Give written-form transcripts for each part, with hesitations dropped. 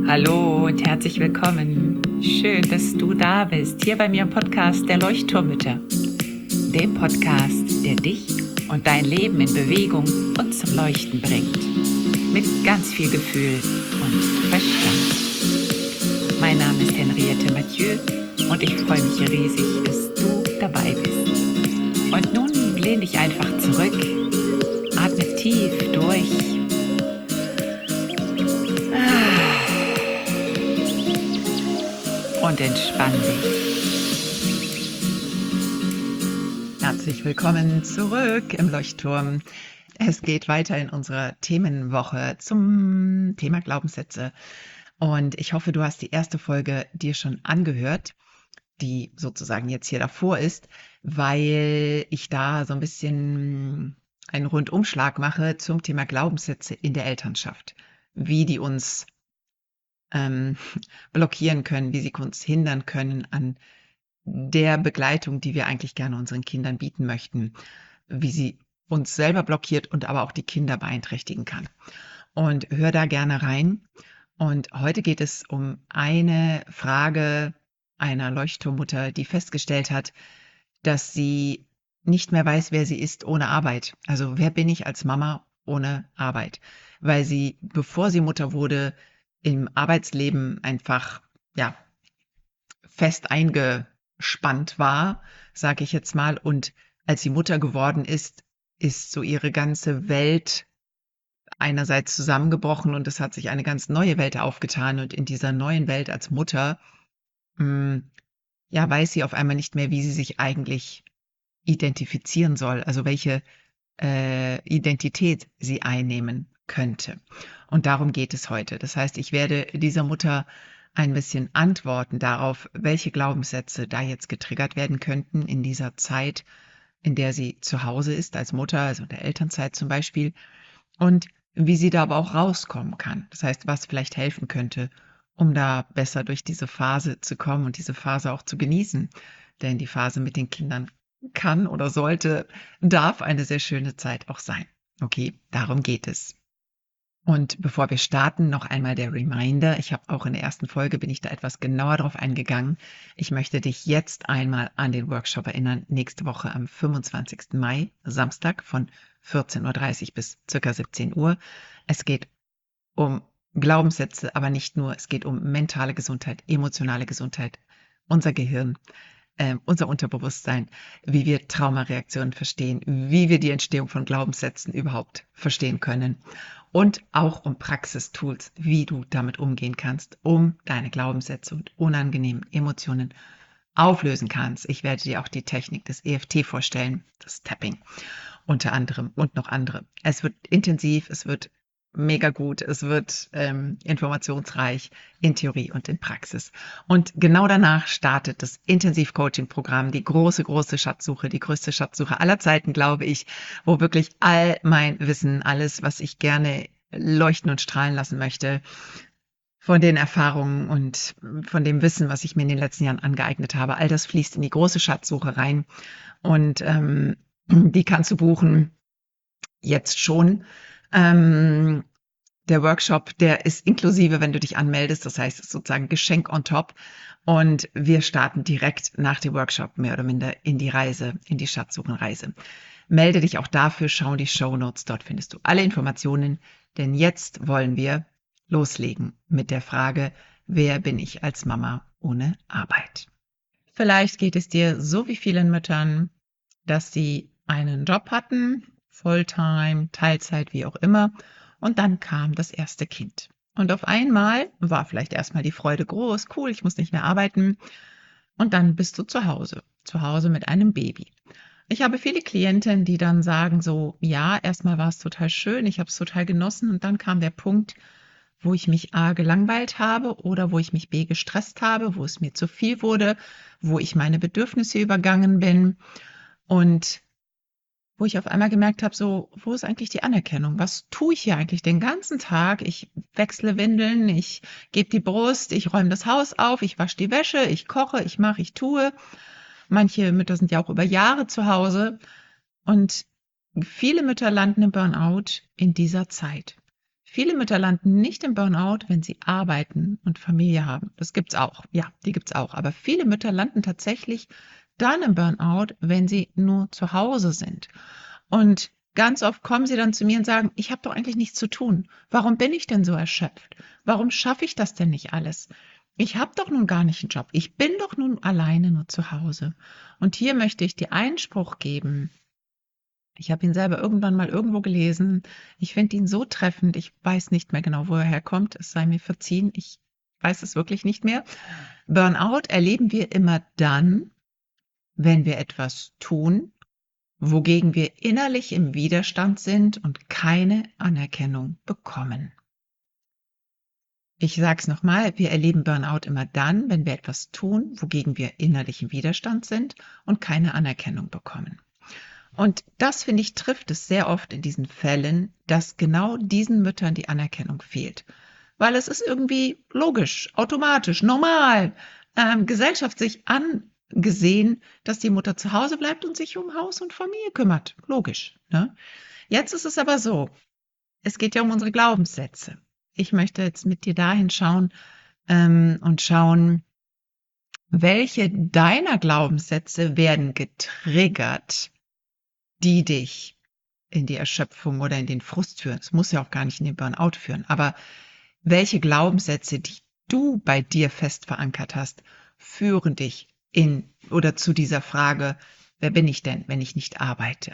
Hallo und herzlich willkommen. Schön, dass du da bist, hier bei mir im Podcast der Leuchtturmmütter. Dem Podcast, der dich und dein Leben in Bewegung und zum Leuchten bringt. Mit ganz viel Gefühl und Verstand. Mein Name ist Henriette Mathieu und ich freue mich riesig, dass du dabei bist. Und nun lehn dich einfach zurück, atme tief durch. Und entspann dich. Herzlich willkommen zurück im Leuchtturm. Es geht weiter in unserer Themenwoche zum Thema Glaubenssätze. Und ich hoffe, du hast die erste Folge dir schon angehört, die sozusagen jetzt hier davor ist, weil ich da so ein bisschen einen Rundumschlag mache zum Thema Glaubenssätze in der Elternschaft. Wie die uns blockieren können, wie sie uns hindern können an der Begleitung, die wir eigentlich gerne unseren Kindern bieten möchten, wie sie uns selber blockiert und aber auch die Kinder beeinträchtigen kann. Und hör da gerne rein. Und heute geht es um eine Frage einer Leuchtturmmutter, die festgestellt hat, dass sie nicht mehr weiß, wer sie ist ohne Arbeit. Also wer bin ich als Mama ohne Arbeit? Weil sie, bevor sie Mutter wurde, im Arbeitsleben einfach fest eingespannt war, sage ich jetzt mal. Und als sie Mutter geworden ist, ist so ihre ganze Welt einerseits zusammengebrochen und es hat sich eine ganz neue Welt aufgetan. Und in dieser neuen Welt als Mutter, weiß sie auf einmal nicht mehr, wie sie sich eigentlich identifizieren soll, also welche Identität sie einnehmen könnte. Und darum geht es heute. Das heißt, ich werde dieser Mutter ein bisschen antworten darauf, welche Glaubenssätze da jetzt getriggert werden könnten in dieser Zeit, in der sie zu Hause ist als Mutter, also in der Elternzeit zum Beispiel, und wie sie da aber auch rauskommen kann. Das heißt, was vielleicht helfen könnte, um da besser durch diese Phase zu kommen und diese Phase auch zu genießen. Denn die Phase mit den Kindern kann oder sollte, darf eine sehr schöne Zeit auch sein. Okay, darum geht es. Und bevor wir starten, noch einmal der Reminder. Ich habe auch in der ersten Folge, bin ich da etwas genauer drauf eingegangen. Ich möchte dich jetzt einmal an den Workshop erinnern. Nächste Woche am 25. Mai, Samstag von 14.30 Uhr bis ca. 17 Uhr. Es geht um Glaubenssätze, aber nicht nur. Es geht um mentale Gesundheit, emotionale Gesundheit, unser Gehirn, unser Unterbewusstsein, wie wir Traumareaktionen verstehen, wie wir die Entstehung von Glaubenssätzen überhaupt verstehen können und auch um Praxistools, wie du damit umgehen kannst, um deine Glaubenssätze und unangenehmen Emotionen auflösen kannst. Ich werde dir auch die Technik des EFT vorstellen, das Tapping unter anderem und noch andere. Es wird intensiv, es wird mega gut, es wird informationsreich in Theorie und in Praxis. Und genau danach startet das Intensiv-Coaching-Programm, die große Schatzsuche, die größte Schatzsuche aller Zeiten, glaube ich, wo wirklich all mein Wissen, alles, was ich gerne leuchten und strahlen lassen möchte, von den Erfahrungen und von dem Wissen, was ich mir in den letzten Jahren angeeignet habe, all das fließt in die große Schatzsuche rein. Und die kannst du buchen jetzt schon. Der Workshop, der ist inklusive, wenn du dich anmeldest. Das heißt, es ist sozusagen Geschenk on top. Und wir starten direkt nach dem Workshop mehr oder minder in die Reise, in die Schatzsuchenreise. Melde dich auch dafür, schau in die Shownotes. Dort findest du alle Informationen. Denn jetzt wollen wir loslegen mit der Frage, wer bin ich als Mama ohne Arbeit? Vielleicht geht es dir so wie vielen Müttern, dass sie einen Job hatten, Fulltime, Teilzeit, wie auch immer, und dann kam das erste Kind. Und auf einmal war vielleicht erstmal die Freude groß, cool, ich muss nicht mehr arbeiten. Und dann bist du zu Hause mit einem Baby. Ich habe viele Klientinnen, die dann sagen so, ja, erstmal war es total schön, ich habe es total genossen und dann kam der Punkt, wo ich mich A gelangweilt habe oder wo ich mich B gestresst habe, wo es mir zu viel wurde, wo ich meine Bedürfnisse übergangen bin und wo ich auf einmal gemerkt habe, so, wo ist eigentlich die Anerkennung? Was tue ich hier eigentlich den ganzen Tag? Ich wechsle Windeln, ich gebe die Brust, ich räume das Haus auf, ich wasche die Wäsche, ich koche, ich mache, ich tue. Manche Mütter sind ja auch über Jahre zu Hause und viele Mütter landen im Burnout in dieser Zeit. Viele Mütter landen nicht im Burnout, wenn sie arbeiten und Familie haben. Das gibt's auch. Ja, die gibt's auch. Aber viele Mütter landen tatsächlich dann im Burnout, wenn sie nur zu Hause sind. Und ganz oft kommen sie dann zu mir und sagen, ich habe doch eigentlich nichts zu tun. Warum bin ich denn so erschöpft? Warum schaffe ich das denn nicht alles? Ich habe doch nun gar nicht einen Job. Ich bin doch nun alleine nur zu Hause. Und hier möchte ich dir Einspruch geben. Ich habe ihn selber irgendwann mal irgendwo gelesen. Ich finde ihn so treffend. Ich weiß nicht mehr genau, wo er herkommt. Es sei mir verziehen. Ich weiß es wirklich nicht mehr. Burnout erleben wir immer dann, wenn wir etwas tun, wogegen wir innerlich im Widerstand sind und keine Anerkennung bekommen. Ich sage es nochmal, wir erleben Burnout immer dann, wenn wir etwas tun, wogegen wir innerlich im Widerstand sind und keine Anerkennung bekommen. Und das, finde ich, trifft es sehr oft in diesen Fällen, dass genau diesen Müttern die Anerkennung fehlt. Weil es ist irgendwie logisch, automatisch, normal, gesellschaftlich angesehen, dass die Mutter zu Hause bleibt und sich um Haus und Familie kümmert. Logisch. Ne? Jetzt ist es aber so, es geht ja um unsere Glaubenssätze. Ich möchte jetzt mit dir dahin schauen und schauen, welche deiner Glaubenssätze werden getriggert, die dich in die Erschöpfung oder in den Frust führen. Es muss ja auch gar nicht in den Burnout führen. Aber welche Glaubenssätze, die du bei dir fest verankert hast, führen dich in oder zu dieser Frage, wer bin ich denn, wenn ich nicht arbeite?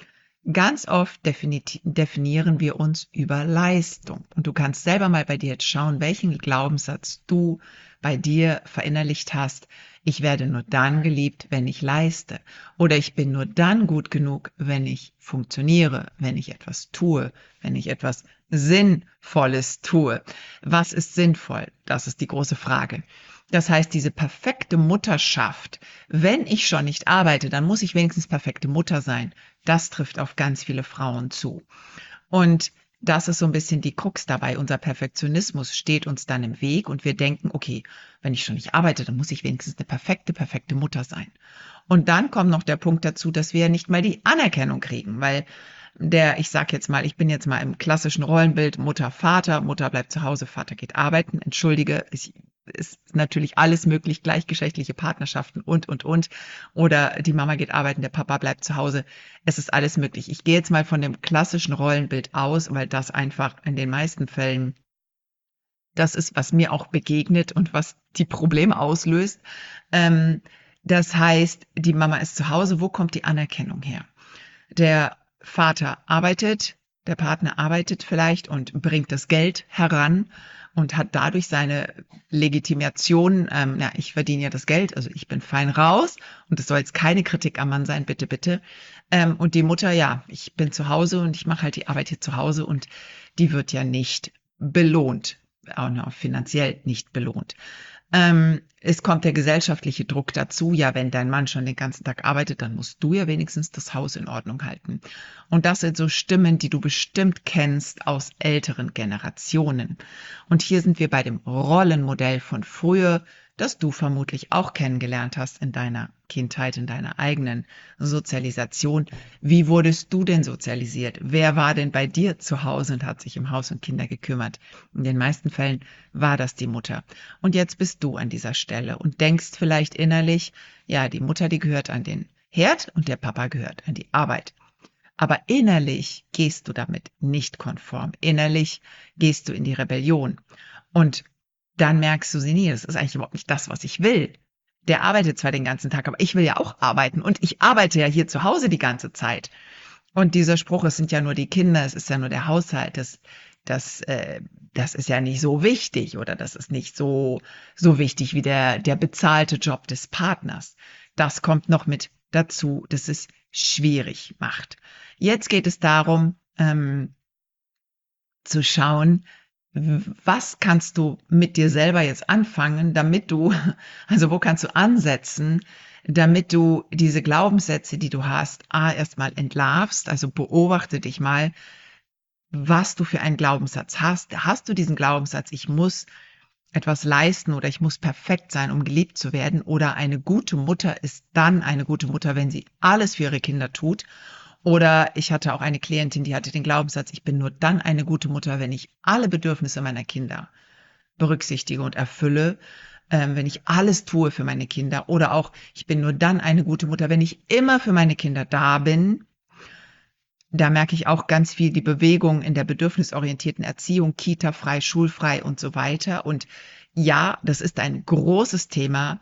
Ganz oft definieren wir uns über Leistung. Und du kannst selber mal bei dir jetzt schauen, welchen Glaubenssatz du bei dir verinnerlicht hast. Ich werde nur dann geliebt, wenn ich leiste. Oder ich bin nur dann gut genug, wenn ich funktioniere, wenn ich etwas tue, wenn ich etwas Sinnvolles tue. Was ist sinnvoll? Das ist die große Frage. Das heißt, diese perfekte Mutterschaft, wenn ich schon nicht arbeite, dann muss ich wenigstens perfekte Mutter sein. Das trifft auf ganz viele Frauen zu. Und das ist so ein bisschen die Krux dabei. Unser Perfektionismus steht uns dann im Weg und wir denken, okay, wenn ich schon nicht arbeite, dann muss ich wenigstens eine perfekte Mutter sein. Und dann kommt noch der Punkt dazu, dass wir nicht mal die Anerkennung kriegen, weil ich sag jetzt mal, ich bin jetzt mal im klassischen Rollenbild Mutter, Vater, Mutter bleibt zu Hause, Vater geht arbeiten. Entschuldige, ist natürlich alles möglich, gleichgeschlechtliche Partnerschaften und. Oder die Mama geht arbeiten, der Papa bleibt zu Hause. Es ist alles möglich. Ich gehe jetzt mal von dem klassischen Rollenbild aus, weil das einfach in den meisten Fällen das ist, was mir auch begegnet und was die Probleme auslöst. Das heißt, die Mama ist zu Hause. Wo kommt die Anerkennung her? Der Vater arbeitet, der Partner arbeitet vielleicht und bringt das Geld heran und hat dadurch seine Legitimation, ja, ich verdiene ja das Geld, also ich bin fein raus und es soll jetzt keine Kritik am Mann sein, bitte, bitte. Und die Mutter, ja, ich bin zu Hause und ich mache halt die Arbeit hier zu Hause und die wird ja nicht belohnt, auch noch finanziell nicht belohnt. Es kommt der gesellschaftliche Druck dazu, ja, wenn dein Mann schon den ganzen Tag arbeitet, dann musst du ja wenigstens das Haus in Ordnung halten. Und das sind so Stimmen, die du bestimmt kennst aus älteren Generationen. Und hier sind wir bei dem Rollenmodell von früher, das du vermutlich auch kennengelernt hast in deiner Kindheit, in deiner eigenen Sozialisation. Wie wurdest du denn sozialisiert? Wer war denn bei dir zu Hause und hat sich um Haus und Kinder gekümmert? In den meisten Fällen war das die Mutter. Und jetzt bist du an dieser Stelle und denkst vielleicht innerlich, ja, die Mutter, die gehört an den Herd und der Papa gehört an die Arbeit. Aber innerlich gehst du damit nicht konform. Innerlich gehst du in die Rebellion. Und dann merkst du, nee, das ist eigentlich überhaupt nicht das, was ich will. Der arbeitet zwar den ganzen Tag, aber ich will ja auch arbeiten. Und ich arbeite ja hier zu Hause die ganze Zeit. Und dieser Spruch, es sind ja nur die Kinder, es ist ja nur der Haushalt, das ist ja nicht so wichtig oder das ist nicht so wichtig wie der bezahlte Job des Partners. Das kommt noch mit dazu, dass es schwierig macht. Jetzt geht es darum, zu schauen, was kannst du mit dir selber jetzt anfangen, also wo kannst du ansetzen, damit du diese Glaubenssätze, die du hast, erstmal entlarvst, also beobachte dich mal, was du für einen Glaubenssatz hast. Hast du diesen Glaubenssatz, ich muss etwas leisten oder ich muss perfekt sein, um geliebt zu werden? Oder eine gute Mutter ist dann eine gute Mutter, wenn sie alles für ihre Kinder tut? Oder ich hatte auch eine Klientin, die hatte den Glaubenssatz, ich bin nur dann eine gute Mutter, wenn ich alle Bedürfnisse meiner Kinder berücksichtige und erfülle, wenn ich alles tue für meine Kinder. Oder auch, ich bin nur dann eine gute Mutter, wenn ich immer für meine Kinder da bin. Da merke ich auch ganz viel die Bewegung in der bedürfnisorientierten Erziehung, Kita-frei, schulfrei und so weiter. Und ja, das ist ein großes Thema,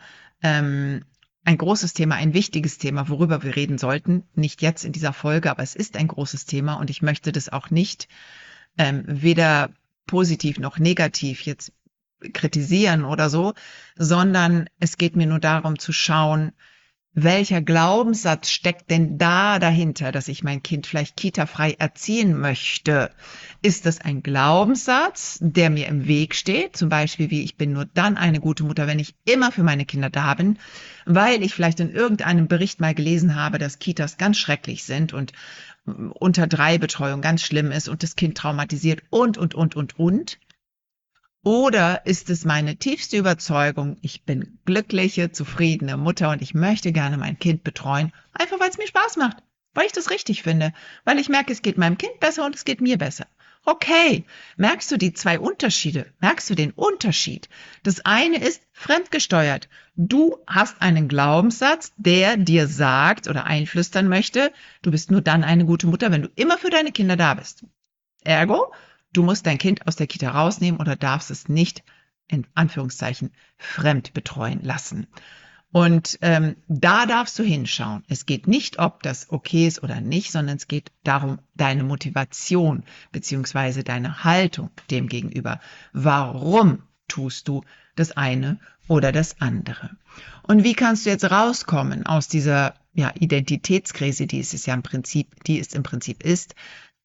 ein wichtiges Thema, worüber wir reden sollten. Nicht jetzt in dieser Folge, aber es ist ein großes Thema und ich möchte das auch nicht weder positiv noch negativ jetzt kritisieren oder so, sondern es geht mir nur darum zu schauen, welcher Glaubenssatz steckt denn da dahinter, dass ich mein Kind vielleicht kitafrei erziehen möchte? Ist das ein Glaubenssatz, der mir im Weg steht? Zum Beispiel wie, ich bin nur dann eine gute Mutter, wenn ich immer für meine Kinder da bin, weil ich vielleicht in irgendeinem Bericht mal gelesen habe, dass Kitas ganz schrecklich sind und unter 3 Betreuung ganz schlimm ist und das Kind traumatisiert und. Oder ist es meine tiefste Überzeugung, ich bin glückliche, zufriedene Mutter und ich möchte gerne mein Kind betreuen, einfach weil es mir Spaß macht, weil ich das richtig finde, weil ich merke, es geht meinem Kind besser und es geht mir besser. Okay, merkst du die 2 Unterschiede? Merkst du den Unterschied? Das eine ist fremdgesteuert. Du hast einen Glaubenssatz, der dir sagt oder einflüstern möchte, du bist nur dann eine gute Mutter, wenn du immer für deine Kinder da bist. Ergo, du musst dein Kind aus der Kita rausnehmen oder darfst es nicht, in Anführungszeichen, fremd betreuen lassen. Und da darfst du hinschauen. Es geht nicht, ob das okay ist oder nicht, sondern es geht darum, deine Motivation beziehungsweise deine Haltung dem gegenüber. Warum tust du das eine oder das andere? Und wie kannst du jetzt rauskommen aus dieser Identitätskrise, die es im Prinzip ist?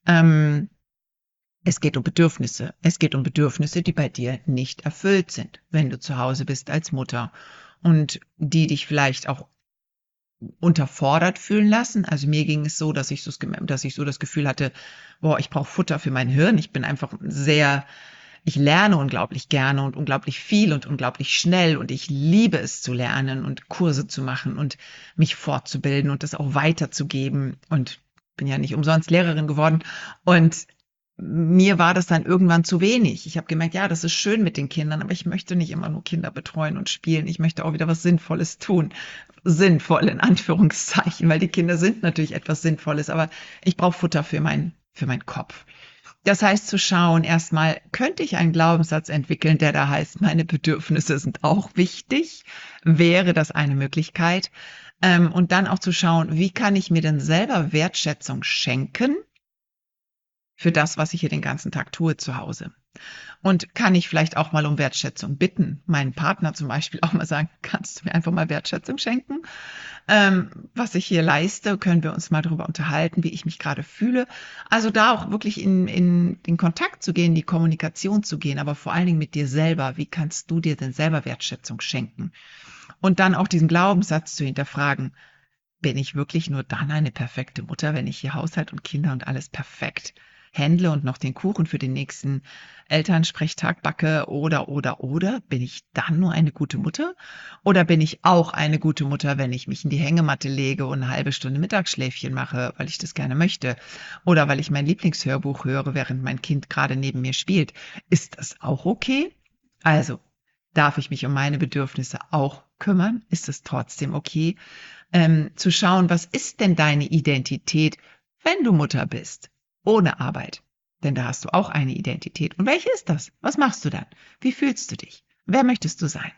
Es geht um Bedürfnisse. Es geht um Bedürfnisse, die bei dir nicht erfüllt sind, wenn du zu Hause bist als Mutter und die dich vielleicht auch unterfordert fühlen lassen. Also mir ging es so, dass ich so das Gefühl hatte, boah, ich brauche Futter für mein Hirn. Ich lerne unglaublich gerne und unglaublich viel und unglaublich schnell und ich liebe es zu lernen und Kurse zu machen und mich fortzubilden und das auch weiterzugeben und bin ja nicht umsonst Lehrerin geworden und mir war das dann irgendwann zu wenig. Ich habe gemerkt, ja, das ist schön mit den Kindern, aber ich möchte nicht immer nur Kinder betreuen und spielen. Ich möchte auch wieder was Sinnvolles tun. Sinnvoll in Anführungszeichen, weil die Kinder sind natürlich etwas Sinnvolles, aber ich brauche Futter für meinen Kopf. Das heißt zu schauen, erstmal könnte ich einen Glaubenssatz entwickeln, der da heißt, meine Bedürfnisse sind auch wichtig. Wäre das eine Möglichkeit? Und dann auch zu schauen, wie kann ich mir denn selber Wertschätzung schenken für das, was ich hier den ganzen Tag tue zu Hause? Und kann ich vielleicht auch mal um Wertschätzung bitten? Meinen Partner zum Beispiel auch mal sagen, kannst du mir einfach mal Wertschätzung schenken? Was ich hier leiste, können wir uns mal darüber unterhalten, wie ich mich gerade fühle. Also da auch wirklich in den Kontakt zu gehen, die Kommunikation zu gehen, aber vor allen Dingen mit dir selber. Wie kannst du dir denn selber Wertschätzung schenken? Und dann auch diesen Glaubenssatz zu hinterfragen. Bin ich wirklich nur dann eine perfekte Mutter, wenn ich hier Haushalt und Kinder und alles perfekt handle und noch den Kuchen für den nächsten Elternsprechtag backe oder? Bin ich dann nur eine gute Mutter? Oder bin ich auch eine gute Mutter, wenn ich mich in die Hängematte lege und eine halbe Stunde Mittagsschläfchen mache, weil ich das gerne möchte? Oder weil ich mein Lieblingshörbuch höre, während mein Kind gerade neben mir spielt? Ist das auch okay? Also, darf ich mich um meine Bedürfnisse auch kümmern? Ist es trotzdem okay? Zu schauen, was ist denn deine Identität, wenn du Mutter bist, ohne Arbeit? Denn da hast du auch eine Identität. Und welche ist das? Was machst du dann? Wie fühlst du dich? Wer möchtest du sein?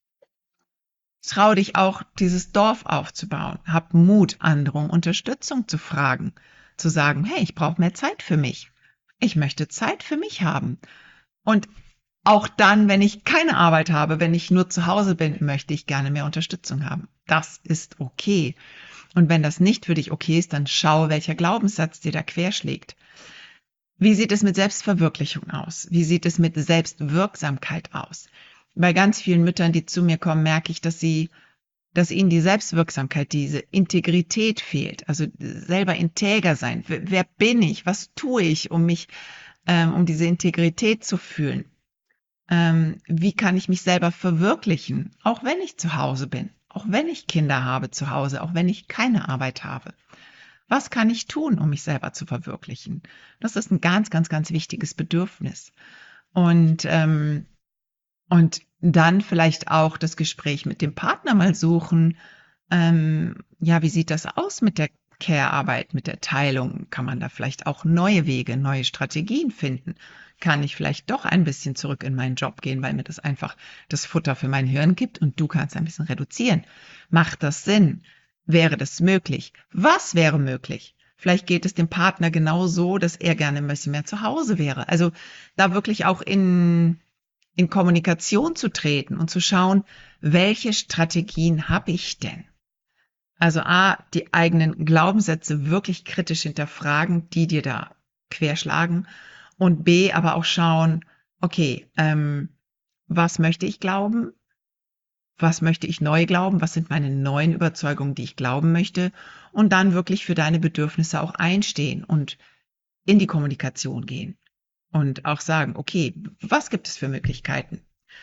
Trau dich auch, dieses Dorf aufzubauen. Hab Mut, andere um Unterstützung zu fragen. Zu sagen, hey, ich brauche mehr Zeit für mich. Ich möchte Zeit für mich haben. Und auch dann, wenn ich keine Arbeit habe, wenn ich nur zu Hause bin, möchte ich gerne mehr Unterstützung haben. Das ist okay. Und wenn das nicht für dich okay ist, dann schau, welcher Glaubenssatz dir da querschlägt. Wie sieht es mit Selbstverwirklichung aus? Wie sieht es mit Selbstwirksamkeit aus? Bei ganz vielen Müttern, die zu mir kommen, merke ich, dass ihnen die Selbstwirksamkeit, diese Integrität fehlt. Also selber integer sein. Wer bin ich? Was tue ich, um diese Integrität zu fühlen? Wie kann ich mich selber verwirklichen, auch wenn ich zu Hause bin, auch wenn ich Kinder habe zu Hause, auch wenn ich keine Arbeit habe? Was kann ich tun, um mich selber zu verwirklichen? Das ist ein ganz, ganz, ganz wichtiges Bedürfnis. Und dann vielleicht auch das Gespräch mit dem Partner mal suchen. Ja, wie sieht das aus mit der Care-Arbeit, mit der Teilung? Kann man da vielleicht auch neue Wege, neue Strategien finden? Kann ich vielleicht doch ein bisschen zurück in meinen Job gehen, weil mir das einfach das Futter für mein Hirn gibt und du kannst ein bisschen reduzieren? Macht das Sinn? Wäre das möglich? Was wäre möglich? Vielleicht geht es dem Partner genau so, dass er gerne ein bisschen mehr zu Hause wäre. Also da wirklich auch in Kommunikation zu treten und zu schauen, welche Strategien habe ich denn? Also A, die eigenen Glaubenssätze wirklich kritisch hinterfragen, die dir da querschlagen. Und B, aber auch schauen, okay, was möchte ich glauben? Was möchte ich neu glauben? Was sind meine neuen Überzeugungen, die ich glauben möchte? Und dann wirklich für deine Bedürfnisse auch einstehen und in die Kommunikation gehen und auch sagen, okay, was gibt es für Möglichkeiten?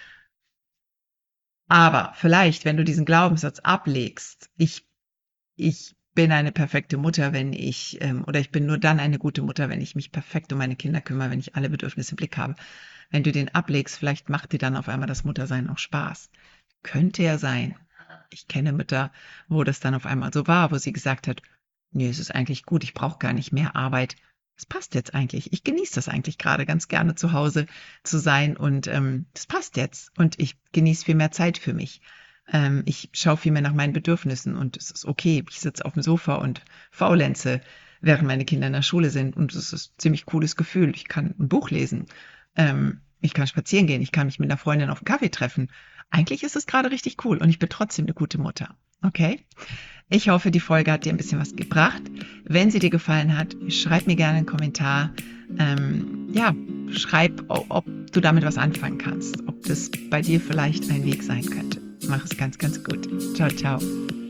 Aber vielleicht, wenn du diesen Glaubenssatz ablegst, ich bin eine perfekte Mutter, wenn ich, oder ich bin nur dann eine gute Mutter, wenn ich mich perfekt um meine Kinder kümmere, wenn ich alle Bedürfnisse im Blick habe. Wenn du den ablegst, vielleicht macht dir dann auf einmal das Muttersein auch Spaß. Könnte ja sein. Ich kenne Mütter, wo das dann auf einmal so war, wo sie gesagt hat, nee, es ist eigentlich gut, ich brauche gar nicht mehr Arbeit. Es passt jetzt eigentlich. Ich genieße das eigentlich gerade ganz gerne zu Hause zu sein und das passt jetzt. Und ich genieße viel mehr Zeit für mich. Ich schaue viel mehr nach meinen Bedürfnissen und es ist okay. Ich sitze auf dem Sofa und faulenze, während meine Kinder in der Schule sind. Und es ist ein ziemlich cooles Gefühl. Ich kann ein Buch lesen. Ich kann spazieren gehen. Ich kann mich mit einer Freundin auf einen Kaffee treffen. Eigentlich ist es gerade richtig cool und ich bin trotzdem eine gute Mutter. Okay? Ich hoffe, die Folge hat dir ein bisschen was gebracht. Wenn sie dir gefallen hat, schreib mir gerne einen Kommentar. Ja, schreib, ob du damit was anfangen kannst, ob das bei dir vielleicht ein Weg sein könnte. Mach es ganz, ganz gut. Ciao, ciao.